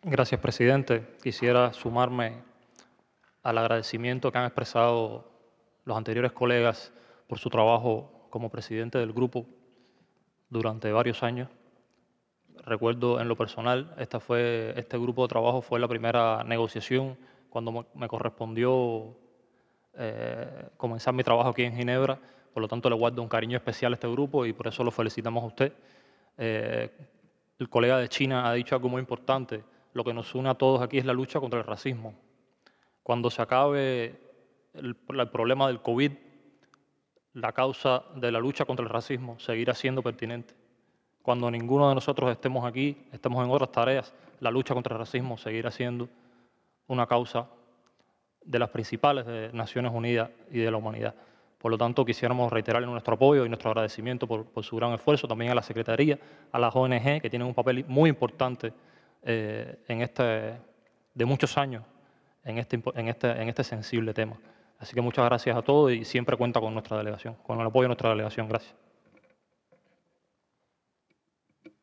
Gracias, presidente. Quisiera sumarme al agradecimiento que han expresado los anteriores colegas por su trabajo como presidente del grupo durante varios años. Recuerdo en lo personal, este grupo de trabajo fue la primera negociación cuando me correspondió comenzar mi trabajo aquí en Ginebra. Por lo tanto, le guardo un cariño especial a este grupo y por eso lo felicitamos a usted. Eh, el colega de China ha dicho algo muy importante. Lo que nos une a todos aquí es la lucha contra el racismo. Cuando se acabe el problema del COVID, la causa de la lucha contra el racismo seguirá siendo pertinente. Cuando ninguno de nosotros estemos aquí, estemos en otras tareas, la lucha contra el racismo seguirá siendo una causa de las principales de Naciones Unidas y de la humanidad. Por lo tanto, quisiéramos reiterarle nuestro apoyo y nuestro agradecimiento por su gran esfuerzo, también a la Secretaría, a las ONG, que tienen un papel muy importante de muchos años en este sensible tema. Así que muchas gracias a todos y siempre cuenta con nuestra delegación, con el apoyo de nuestra delegación. Gracias.